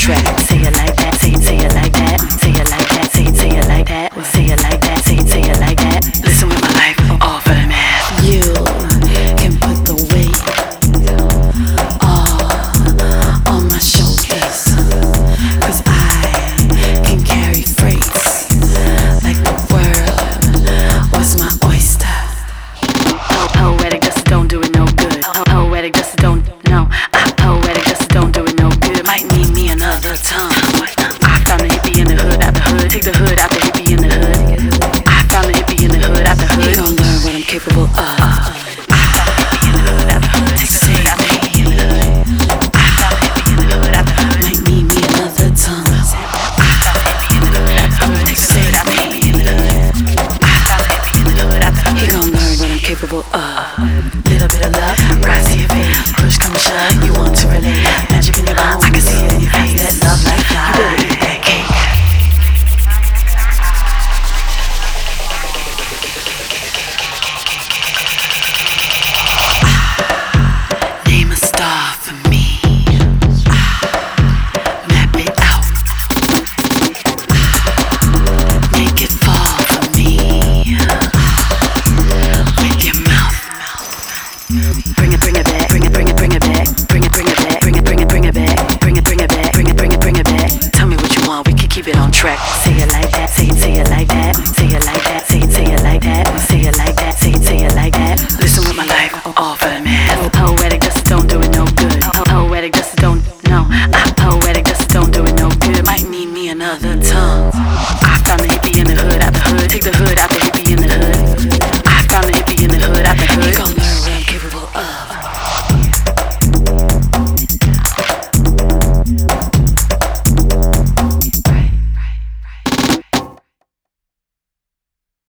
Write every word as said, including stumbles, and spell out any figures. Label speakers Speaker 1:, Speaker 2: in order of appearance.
Speaker 1: track. Say it like that, say it, say it like that. Say it like that, say it, say it like that. Say it like that, say it, say it like that. Listen with my life, all for the man. You can put the weight all on my shoulders, 'cause I can carry freights like the world was my oyster. Po- poetic just don't do it no good. Po- poetic just don't, no. I poetic just don't do it no good. Might need me another tongue. I found a hippie in the hood, out the hood. Take the hood out the hippie in the hood. I found a hippie in the hood, out the hood. You gon' learn what I'm capable of. I found a hippie in the hood, out the hood. Take the hood out the hippie in the hood. I found a hippie in the hood, out the hood. Might need me another tongue. I found a hippie in the hood, out the hood. Take the hood out the hippie in the hood. I found a hippie in the hood, out the hood. You gon' learn what I'm capable of. Little bit of love, rise to your face. Push, come shove, you want to relate. Magic in your bones, I can see it in your face. That love like fire, you better eat that cake. Name a star for me. Map it out. Make it fall for me. With your mouth. Bring it, bring it back. Bring it, bring it, bring it back. Bring it, bring it back. Bring it, bring it, bring it back. Bring it, bring it back. Bring it, bring it, bring it back. Tell me what you want. We can keep it on track. Say it like that. Say it, say it like that. Say it like that. Say it, say it like that. Say it like that. Say it, say it like that. Listen with my life, all for the man. Poetic just don't do it no good. Poetic just don't, no. I poetic just don't do it no good. Might need me another tongue.